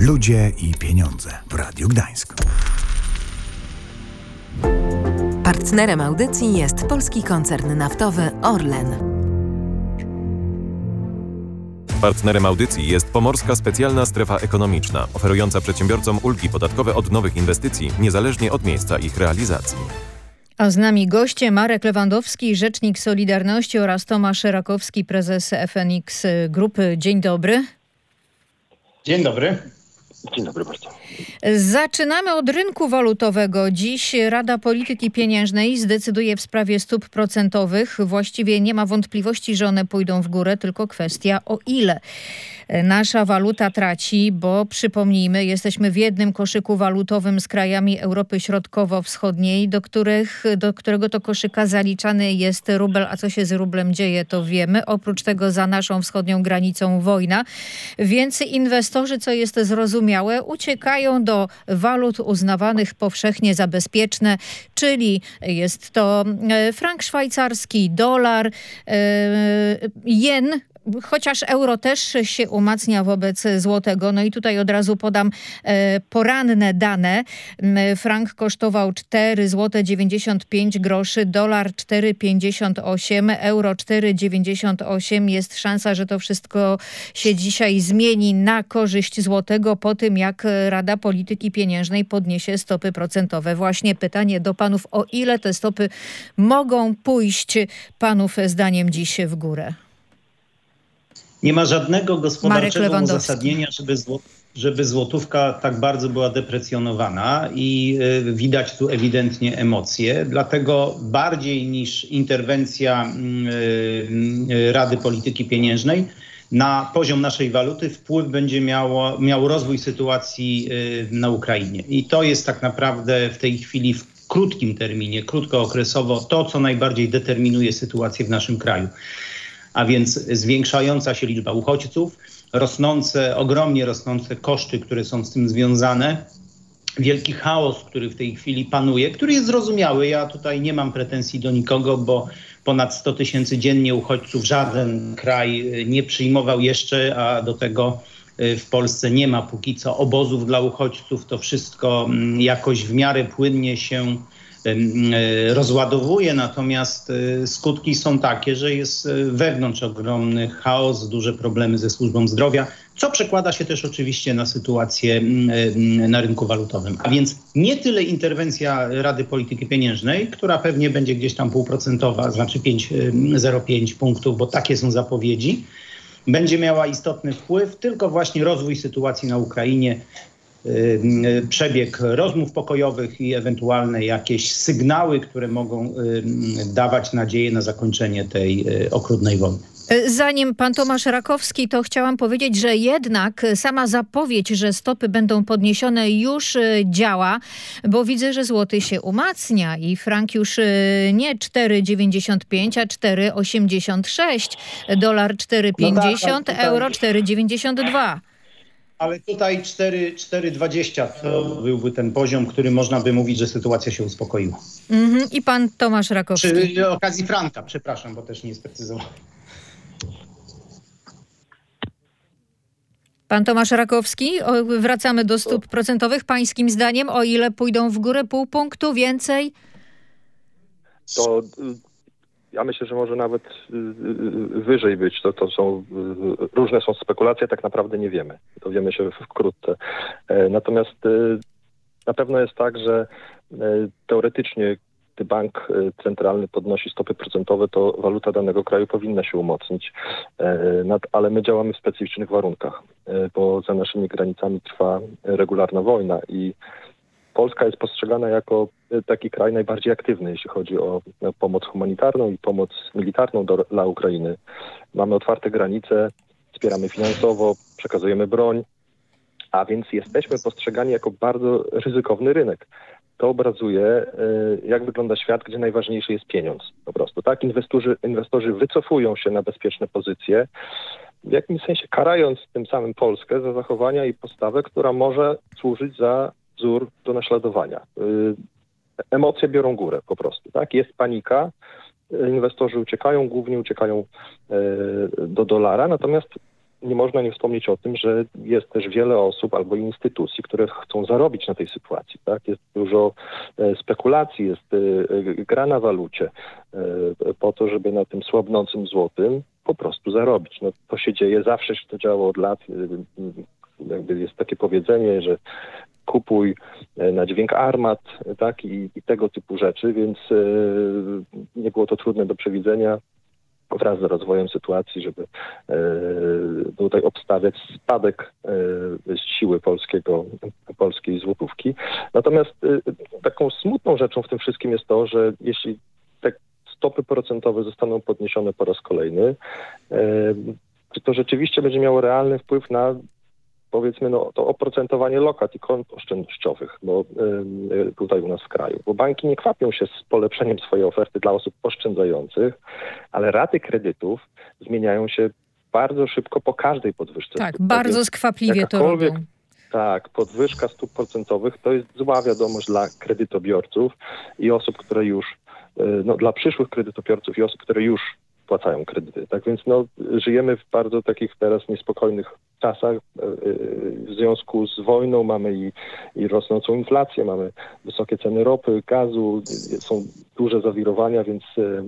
Ludzie i pieniądze w Radiu Gdańsk. Partnerem audycji jest polski koncern naftowy Orlen. Partnerem audycji jest Pomorska Specjalna Strefa Ekonomiczna, oferująca przedsiębiorcom ulgi podatkowe od nowych inwestycji, niezależnie od miejsca ich realizacji. A z nami goście Marek Lewandowski, rzecznik Solidarności, oraz Tomasz Rakowski, prezes FNX Grupy. Dzień dobry. Dzień dobry. Dzień dobry bardzo. Zaczynamy od rynku walutowego. Dziś Rada Polityki Pieniężnej zdecyduje w sprawie stóp procentowych. Właściwie nie ma wątpliwości, że one pójdą w górę, tylko kwestia o ile. Nasza waluta traci, bo przypomnijmy, jesteśmy w jednym koszyku walutowym z krajami Europy Środkowo-Wschodniej, do którego to koszyka zaliczany jest rubel, a co się z rublem dzieje, to wiemy. Oprócz tego za naszą wschodnią granicą wojna, więc inwestorzy, co jest zrozumiałe, uciekają do walut uznawanych powszechnie za bezpieczne, czyli jest to frank szwajcarski, dolar, jen, chociaż euro też się umacnia wobec złotego. No i tutaj od razu podam poranne dane. Frank kosztował 4 zł 95 groszy, dolar 4,58, euro 4,98. Jest szansa, że to wszystko się dzisiaj zmieni na korzyść złotego po tym, jak Rada Polityki Pieniężnej podniesie stopy procentowe. Właśnie pytanie do panów, o ile te stopy mogą pójść panów zdaniem dziś w górę? Nie ma żadnego gospodarczego uzasadnienia, żeby złotówka tak bardzo była deprecjonowana i widać tu ewidentnie emocje. Dlatego bardziej niż interwencja Rady Polityki Pieniężnej na poziom naszej waluty wpływ będzie miał rozwój sytuacji na Ukrainie. I to jest tak naprawdę w tej chwili w krótkim terminie, krótkookresowo to, co najbardziej determinuje sytuację w naszym kraju. A więc zwiększająca się liczba uchodźców, ogromnie rosnące koszty, które są z tym związane, wielki chaos, który w tej chwili panuje, który jest zrozumiały. Ja tutaj nie mam pretensji do nikogo, bo ponad 100 000 dziennie uchodźców żaden kraj nie przyjmował jeszcze, a do tego w Polsce nie ma póki co obozów dla uchodźców. To wszystko jakoś w miarę płynnie się rozładowuje, natomiast skutki są takie, że jest wewnątrz ogromny chaos, duże problemy ze służbą zdrowia, co przekłada się też oczywiście na sytuację na rynku walutowym. A więc nie tyle interwencja Rady Polityki Pieniężnej, która pewnie będzie gdzieś tam 0,5%, znaczy 0,5 punktów, bo takie są zapowiedzi, będzie miała istotny wpływ, tylko właśnie rozwój sytuacji na Ukrainie, przebieg rozmów pokojowych i ewentualne jakieś sygnały, które mogą dawać nadzieję na zakończenie tej okrutnej wojny. Zanim pan Tomasz Rakowski, to chciałam powiedzieć, że jednak sama zapowiedź, że stopy będą podniesione, już działa, bo widzę, że złoty się umacnia i frank już nie 4,95, a 4,86, dolar 4,50, euro 4,92. Ale tutaj 4,20 to byłby ten poziom, który można by mówić, że sytuacja się uspokoiła. I pan Tomasz Rakowski. Przy okazji franka, przepraszam, bo też nie sprecyzowałem. Pan Tomasz Rakowski, wracamy do stóp procentowych. Pańskim zdaniem, o ile pójdą w górę, pół punktu, więcej? To ja myślę, że może nawet wyżej być. Różne są spekulacje, tak naprawdę nie wiemy. Dowiemy się wkrótce. Natomiast na pewno jest tak, że teoretycznie, gdy bank centralny podnosi stopy procentowe, to waluta danego kraju powinna się umocnić. Ale my działamy w specyficznych warunkach, bo za naszymi granicami trwa regularna wojna i Polska jest postrzegana jako taki kraj najbardziej aktywny, jeśli chodzi o pomoc humanitarną i pomoc militarną dla Ukrainy. Mamy otwarte granice, wspieramy finansowo, przekazujemy broń, a więc jesteśmy postrzegani jako bardzo ryzykowny rynek. To obrazuje, jak wygląda świat, gdzie najważniejszy jest pieniądz po prostu. Tak? Inwestorzy wycofują się na bezpieczne pozycje, w jakimś sensie karając tym samym Polskę za zachowania i postawę, która może służyć za wzór do naśladowania. Emocje biorą górę po prostu. Tak? Jest panika, inwestorzy uciekają, głównie uciekają do dolara, natomiast nie można nie wspomnieć o tym, że jest też wiele osób albo instytucji, które chcą zarobić na tej sytuacji. Tak? Jest dużo spekulacji, jest gra na walucie po to, żeby na tym słabnącym złotym po prostu zarobić. No, to się dzieje, zawsze się to działo od lat. Jakby jest takie powiedzenie, że kupuj na dźwięk armat, tak, i tego typu rzeczy, więc nie było to trudne do przewidzenia wraz z rozwojem sytuacji, żeby tutaj obstawiać spadek siły polskiej złotówki. Natomiast taką smutną rzeczą w tym wszystkim jest to, że jeśli te stopy procentowe zostaną podniesione po raz kolejny, to rzeczywiście będzie miało realny wpływ na, powiedzmy, to oprocentowanie lokat i kont oszczędnościowych, bo tutaj u nas w kraju. Bo banki nie kwapią się z polepszeniem swojej oferty dla osób oszczędzających, ale raty kredytów zmieniają się bardzo szybko po każdej podwyżce. Tak, bardzo skwapliwie to robią. Tak, podwyżka stóp procentowych to jest zła wiadomość dla kredytobiorców i osób, które już, dla przyszłych kredytobiorców i osób, które już spłacają kredyty. Tak więc żyjemy w bardzo takich teraz niespokojnych czasach. W związku z wojną mamy i rosnącą inflację, mamy wysokie ceny ropy, gazu, są duże zawirowania, więc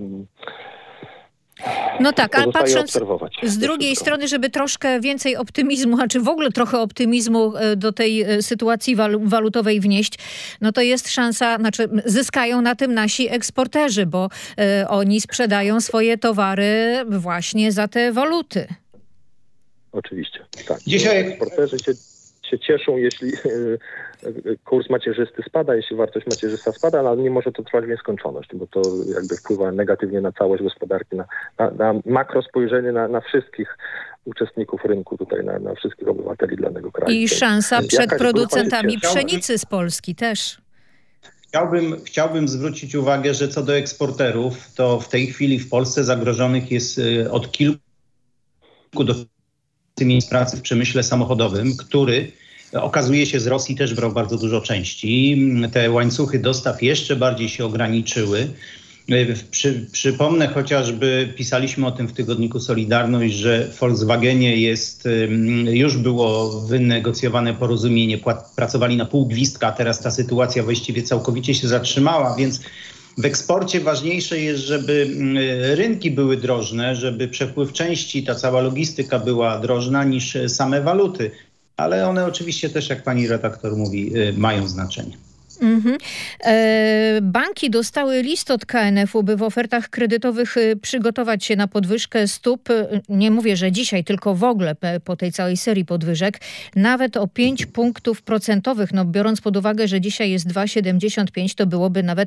no tak, ale patrząc z drugiej strony, żeby troszkę więcej optymizmu, a czy w ogóle trochę optymizmu do tej sytuacji walutowej wnieść, no to jest szansa, zyskają na tym nasi eksporterzy, bo oni sprzedają swoje towary właśnie za te waluty. Oczywiście, tak. Dzisiaj eksporterzy się cieszą, jeśli kurs macierzysty spada, jeśli wartość macierzysta spada, ale nie może to trwać w nieskończoność, bo to jakby wpływa negatywnie na całość gospodarki, na makro spojrzenie na wszystkich uczestników rynku, tutaj na wszystkich obywateli danego kraju. I szansa przed producentami pszenicy z Polski też. Chciałbym zwrócić uwagę, że co do eksporterów, to w tej chwili w Polsce zagrożonych jest od kilku do miejsc pracy w przemyśle samochodowym, który okazuje się z Rosji też brał bardzo dużo części. Te łańcuchy dostaw jeszcze bardziej się ograniczyły. Przypomnę chociażby, pisaliśmy o tym w tygodniku Solidarność, że w Volkswagenie już było wynegocjowane porozumienie, pracowali na pół gwizdka, a teraz ta sytuacja właściwie całkowicie się zatrzymała, więc w eksporcie ważniejsze jest, żeby rynki były drożne, żeby przepływ części, ta cała logistyka była drożna niż same waluty. Ale one oczywiście też, jak pani redaktor mówi, mają znaczenie. Banki dostały list od KNF-u, by w ofertach kredytowych przygotować się na podwyżkę stóp. Nie mówię, że dzisiaj, tylko w ogóle po tej całej serii podwyżek. Nawet o 5 punktów procentowych. No, biorąc pod uwagę, że dzisiaj jest 2,75, to byłoby nawet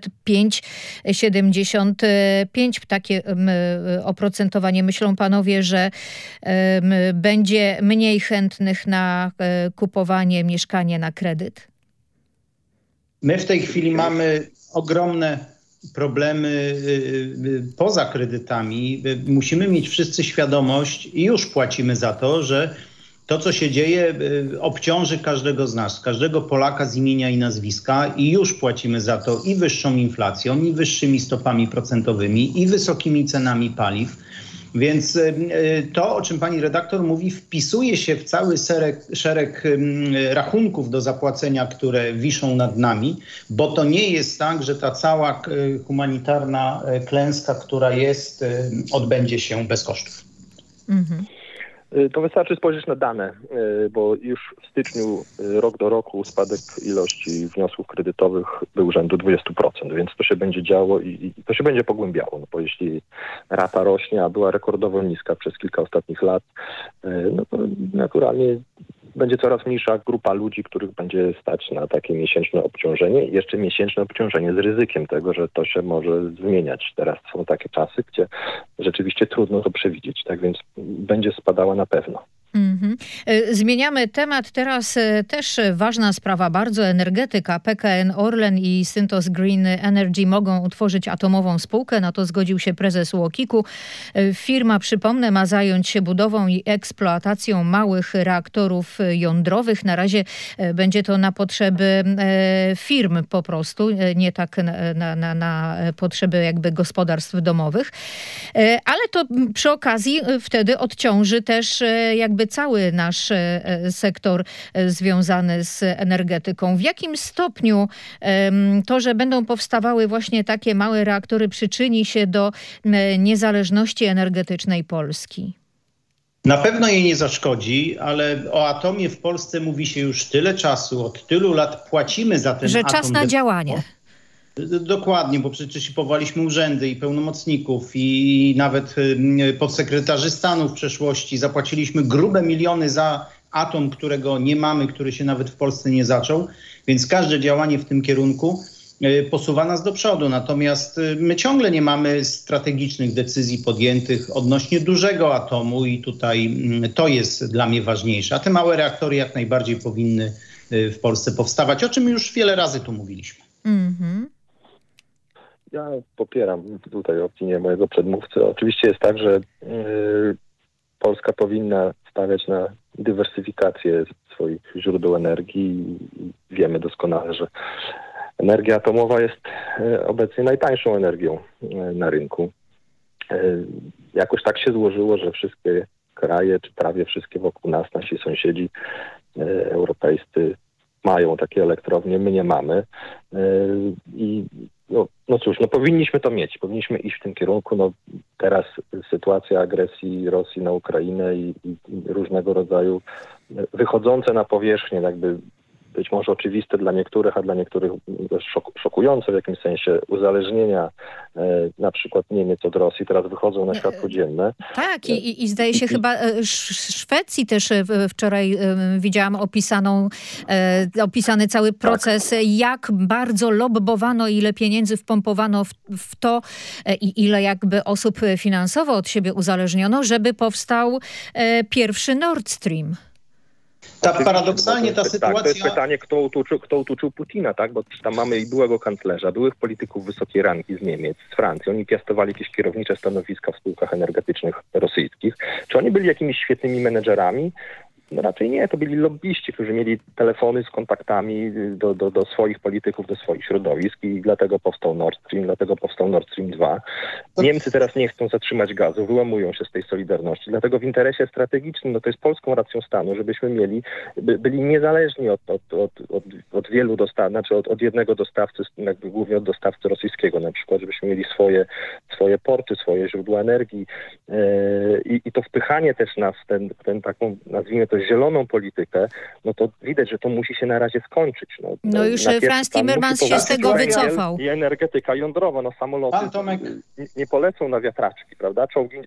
5,75. Takie oprocentowanie. Myślą panowie, że będzie mniej chętnych na kupowanie mieszkania na kredyt? My w tej chwili mamy ogromne problemy poza kredytami. Musimy mieć wszyscy świadomość i już płacimy za to, że to, co się dzieje, obciąży każdego z nas, każdego Polaka z imienia i nazwiska i już płacimy za to i wyższą inflacją, i wyższymi stopami procentowymi, i wysokimi cenami paliw. Więc to, o czym pani redaktor mówi, wpisuje się w cały szereg rachunków do zapłacenia, które wiszą nad nami, bo to nie jest tak, że ta cała humanitarna klęska, która jest, odbędzie się bez kosztów. Mhm. To wystarczy spojrzeć na dane, bo już w styczniu rok do roku spadek ilości wniosków kredytowych był rzędu 20%, więc to się będzie działo i to się będzie pogłębiało, bo jeśli rata rośnie, a była rekordowo niska przez kilka ostatnich lat, no to naturalnie będzie coraz mniejsza grupa ludzi, których będzie stać na takie miesięczne obciążenie i jeszcze miesięczne obciążenie z ryzykiem tego, że to się może zmieniać. Teraz są takie czasy, gdzie rzeczywiście trudno to przewidzieć, tak więc będzie spadała na pewno. Zmieniamy temat. Teraz też ważna sprawa, bardzo energetyka. PKN Orlen i Synthos Green Energy mogą utworzyć atomową spółkę. Na to zgodził się prezes UOKiK-u. Firma, przypomnę, ma zająć się budową i eksploatacją małych reaktorów jądrowych. Na razie będzie to na potrzeby firm po prostu, nie tak na potrzeby jakby gospodarstw domowych. Ale to przy okazji wtedy odciąży też jakby cały nasz sektor związany z energetyką. W jakim stopniu to, że będą powstawały właśnie takie małe reaktory, przyczyni się do niezależności energetycznej Polski? Na pewno jej nie zaszkodzi, ale o atomie w Polsce mówi się już tyle czasu, od tylu lat płacimy za ten że atom. Czas na działanie. Dokładnie, bo przecież powołaliśmy urzędy i pełnomocników i nawet podsekretarzy stanu w przeszłości. Zapłaciliśmy grube miliony za atom, którego nie mamy, który się nawet w Polsce nie zaczął. Więc każde działanie w tym kierunku posuwa nas do przodu. Natomiast my ciągle nie mamy strategicznych decyzji podjętych odnośnie dużego atomu i tutaj to jest dla mnie ważniejsze. A te małe reaktory jak najbardziej powinny w Polsce powstawać, o czym już wiele razy tu mówiliśmy. Ja popieram tutaj opinię mojego przedmówcy. Oczywiście jest tak, że Polska powinna stawiać na dywersyfikację swoich źródeł energii. Wiemy doskonale, że energia atomowa jest obecnie najtańszą energią na rynku. Jakoś tak się złożyło, że wszystkie kraje, czy prawie wszystkie wokół nas, nasi sąsiedzi europejscy mają takie elektrownie, my nie mamy. I no cóż, powinniśmy to mieć, powinniśmy iść w tym kierunku. Teraz sytuacja agresji Rosji na Ukrainę i różnego rodzaju wychodzące na powierzchnię, jakby być może oczywiste dla niektórych, a dla niektórych szokujące w jakimś sensie uzależnienia na przykład Niemiec od Rosji teraz wychodzą na światło dzienne. Tak i zdaje się chyba Szwecji też wczoraj widziałam opisany cały proces, jak bardzo lobbowano, ile pieniędzy wpompowano w to i ile jakby osób finansowo od siebie uzależniono, żeby powstał pierwszy Nord Stream. Paradoksalnie ta sytuacja... Tak, to jest pytanie, kto utuczył Putina, tak? Bo tam mamy i byłego kanclerza, byłych polityków wysokiej rangi z Niemiec, z Francji. Oni piastowali jakieś kierownicze stanowiska w spółkach energetycznych rosyjskich. Czy oni byli jakimiś świetnymi menedżerami? No raczej nie, to byli lobbyści, którzy mieli telefony z kontaktami do swoich polityków, do swoich środowisk i dlatego powstał Nord Stream, dlatego powstał Nord Stream 2. Niemcy teraz nie chcą zatrzymać gazu, wyłamują się z tej solidarności, dlatego w interesie strategicznym, to jest polską racją stanu, żebyśmy byli niezależni od wielu dostawców, znaczy od jednego dostawcy, jakby głównie od dostawcy rosyjskiego na przykład, żebyśmy mieli swoje porty, swoje źródła energii i to wpychanie też nas w ten taką, nazwijmy to zieloną politykę, to widać, że to musi się na razie skończyć. Już Franz Timmermans się z tego wycofał. I energetyka jądrowa, samoloty nie polecą na wiatraczki, prawda? Czołgi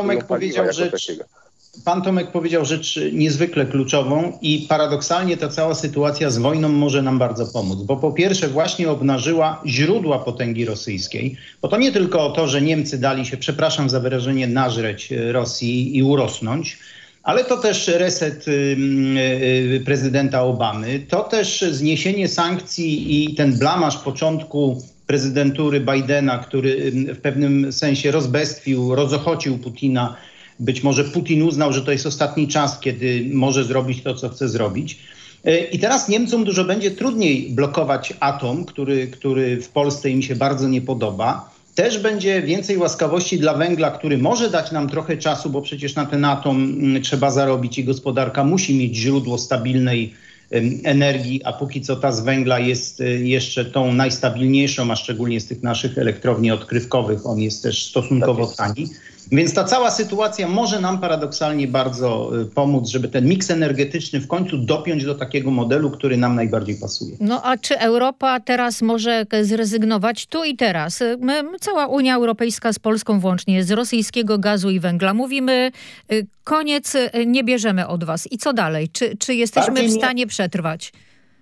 Pan Tomek powiedział rzecz niezwykle kluczową i paradoksalnie ta cała sytuacja z wojną może nam bardzo pomóc, bo po pierwsze właśnie obnażyła źródła potęgi rosyjskiej, bo to nie tylko o to, że Niemcy dali się, przepraszam za wyrażenie, nażreć Rosji i urosnąć, ale to też reset prezydenta Obamy, to też zniesienie sankcji i ten blamaż początku prezydentury Bidena, który w pewnym sensie rozbestwił, rozochocił Putina. Być może Putin uznał, że to jest ostatni czas, kiedy może zrobić to, co chce zrobić. I teraz Niemcom dużo będzie trudniej blokować atom, który w Polsce im się bardzo nie podoba. Też będzie więcej łaskawości dla węgla, który może dać nam trochę czasu, bo przecież na ten atom trzeba zarobić i gospodarka musi mieć źródło stabilnej energii, a póki co ta z węgla jest jeszcze tą najstabilniejszą, a szczególnie z tych naszych elektrowni odkrywkowych. On jest też stosunkowo tani. Więc ta cała sytuacja może nam paradoksalnie bardzo pomóc, żeby ten miks energetyczny w końcu dopiąć do takiego modelu, który nam najbardziej pasuje. A czy Europa teraz może zrezygnować tu i teraz? Cała Unia Europejska z Polską włącznie z rosyjskiego gazu i węgla. Mówimy koniec, nie bierzemy od was. I co dalej? Czy jesteśmy w stanie przetrwać?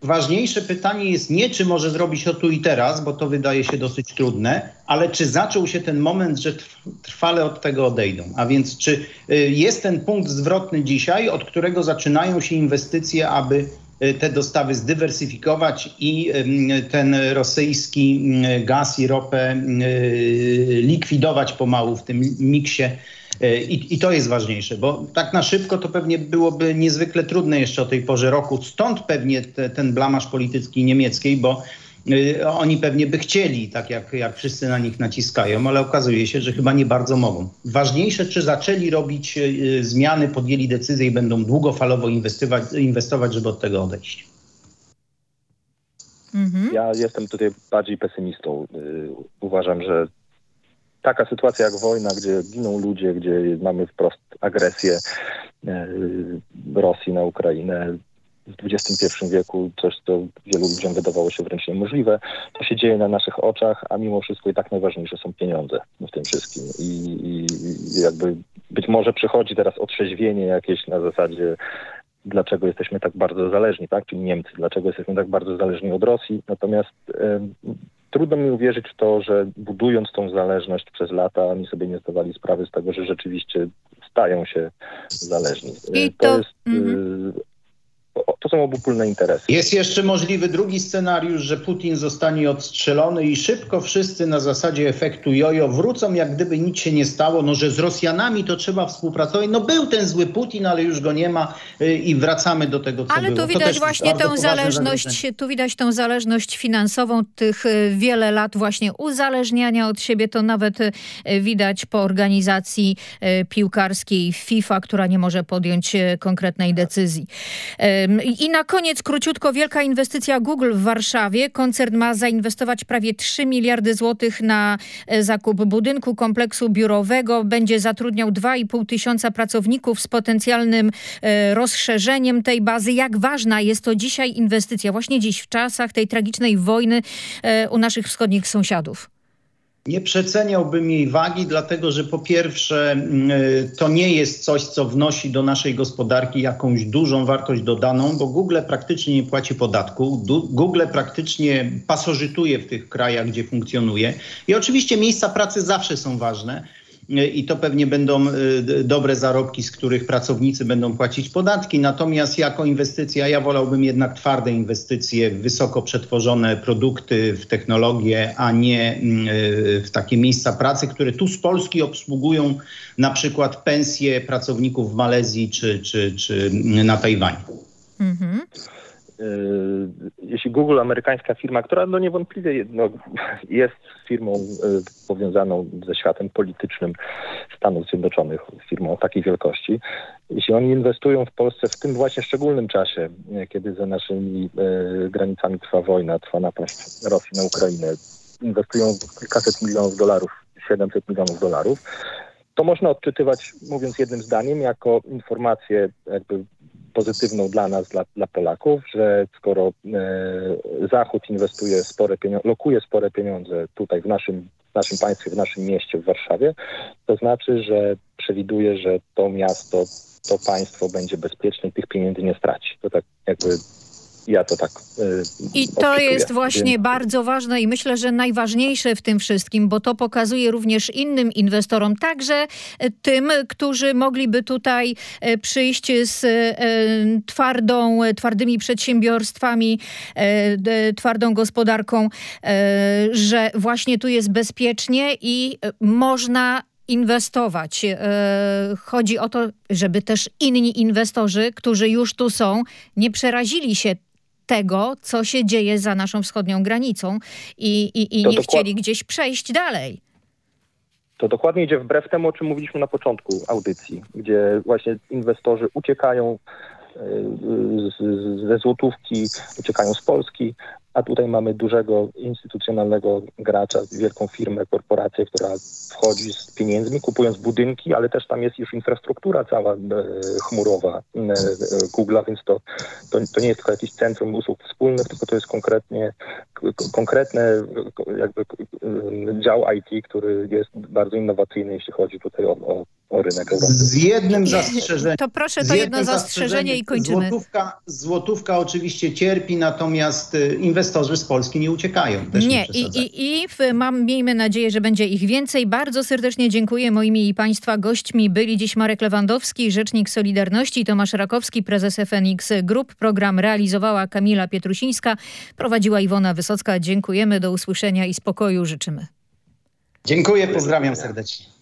ważniejsze pytanie jest nie, czy może zrobić to tu i teraz, bo to wydaje się dosyć trudne, ale czy zaczął się ten moment, że trwale od tego odejdą. A więc czy jest ten punkt zwrotny dzisiaj, od którego zaczynają się inwestycje, aby te dostawy zdywersyfikować i ten rosyjski gaz i ropę likwidować pomału w tym miksie. I to jest ważniejsze, bo tak na szybko to pewnie byłoby niezwykle trudne jeszcze o tej porze roku. Stąd pewnie ten blamaż polityki niemieckiej, bo oni pewnie by chcieli, tak jak wszyscy na nich naciskają, ale okazuje się, że chyba nie bardzo mogą. Ważniejsze, czy zaczęli robić zmiany, podjęli decyzje i będą długofalowo inwestować, żeby od tego odejść. Ja jestem tutaj bardziej pesymistą. Uważam, że taka sytuacja jak wojna, gdzie giną ludzie, gdzie mamy wprost agresję Rosji na Ukrainę w XXI wieku, coś, co wielu ludziom wydawało się wręcz niemożliwe, to się dzieje na naszych oczach, a mimo wszystko i tak najważniejsze są pieniądze w tym wszystkim. I jakby być może przychodzi teraz otrzeźwienie jakieś na zasadzie, dlaczego jesteśmy tak bardzo zależni, tak? Czyli Niemcy, dlaczego jesteśmy tak bardzo zależni od Rosji. Natomiast trudno mi uwierzyć w to, że budując tą zależność przez lata, oni sobie nie zdawali sprawy z tego, że rzeczywiście stają się zależni. To są obopólne interesy. Jest jeszcze możliwy drugi scenariusz, że Putin zostanie odstrzelony i szybko wszyscy na zasadzie efektu jojo wrócą, jak gdyby nic się nie stało. No, że z Rosjanami to trzeba współpracować. No był ten zły Putin, ale już go nie ma i wracamy do tego, co ale było. Ale tu widać właśnie tę zależność, tu widać tą zależność finansową, tych wiele lat właśnie uzależniania od siebie. To nawet widać po organizacji piłkarskiej FIFA, która nie może podjąć konkretnej decyzji. I na koniec króciutko, wielka inwestycja Google w Warszawie. Koncern ma zainwestować prawie 3 miliardy złotych na zakup budynku, kompleksu biurowego. Będzie zatrudniał 2,5 tysiąca pracowników z potencjalnym rozszerzeniem tej bazy. Jak ważna jest to dzisiaj inwestycja, właśnie dziś w czasach tej tragicznej wojny u naszych wschodnich sąsiadów? Nie przeceniałbym jej wagi, dlatego że po pierwsze to nie jest coś, co wnosi do naszej gospodarki jakąś dużą wartość dodaną, bo Google praktycznie nie płaci podatku. Google praktycznie pasożytuje w tych krajach, gdzie funkcjonuje. I oczywiście miejsca pracy zawsze są ważne. I to pewnie będą dobre zarobki, z których pracownicy będą płacić podatki. Natomiast jako inwestycja ja wolałbym jednak twarde inwestycje w wysoko przetworzone produkty, w technologię, a nie w takie miejsca pracy, które tu z Polski obsługują na przykład pensje pracowników w Malezji czy na Tajwanie. Mhm. Jeśli Google, amerykańska firma, która niewątpliwie jest firmą powiązaną ze światem politycznym Stanów Zjednoczonych, firmą o takiej wielkości, jeśli oni inwestują w Polsce w tym właśnie szczególnym czasie, kiedy za naszymi granicami trwa wojna, trwa napaść Rosji na Ukrainę, inwestują kilkaset milionów dolarów, 700 milionów dolarów, to można odczytywać, mówiąc jednym zdaniem, jako informację jakby pozytywną dla nas, dla Polaków, że skoro Zachód inwestuje lokuje spore pieniądze tutaj w naszym państwie, w naszym mieście, w Warszawie, to znaczy, że przewiduje, że to miasto, to państwo będzie bezpieczne i tych pieniędzy nie straci. To tak jakby ja to tak I to jest właśnie bardzo ważne i myślę, że najważniejsze w tym wszystkim, bo to pokazuje również innym inwestorom, także tym, którzy mogliby tutaj przyjść z twardymi przedsiębiorstwami, twardą gospodarką, że właśnie tu jest bezpiecznie i można inwestować. Chodzi o to, żeby też inni inwestorzy, którzy już tu są, nie przerazili się tego, co się dzieje za naszą wschodnią granicą i nie chcieli gdzieś przejść dalej. To dokładnie idzie wbrew temu, o czym mówiliśmy na początku audycji, gdzie właśnie inwestorzy uciekają ze złotówki, uciekają z Polski, a tutaj mamy dużego instytucjonalnego gracza, wielką firmę, korporację, która wchodzi z pieniędzmi, kupując budynki, ale też tam jest już infrastruktura cała chmurowa Google'a, więc to nie jest tylko jakieś centrum usług wspólnych, tylko to jest konkretny jakby dział IT, który jest bardzo innowacyjny, jeśli chodzi tutaj o o rynek Europy. Z jednym zastrzeżeniem. To proszę to jedno zastrzeżenie i kończymy. Złotówka oczywiście cierpi, natomiast inwestorzy z Polski nie uciekają. Też nie miejmy nadzieję, że będzie ich więcej. Bardzo serdecznie dziękuję. Moimi i Państwa gośćmi byli dziś Marek Lewandowski, rzecznik Solidarności, Tomasz Rakowski, prezes FNX Group. Program realizowała Kamila Pietrusińska, prowadziła Iwona Wysocka. Dziękujemy, do usłyszenia i spokoju życzymy. Dziękuję, pozdrawiam serdecznie.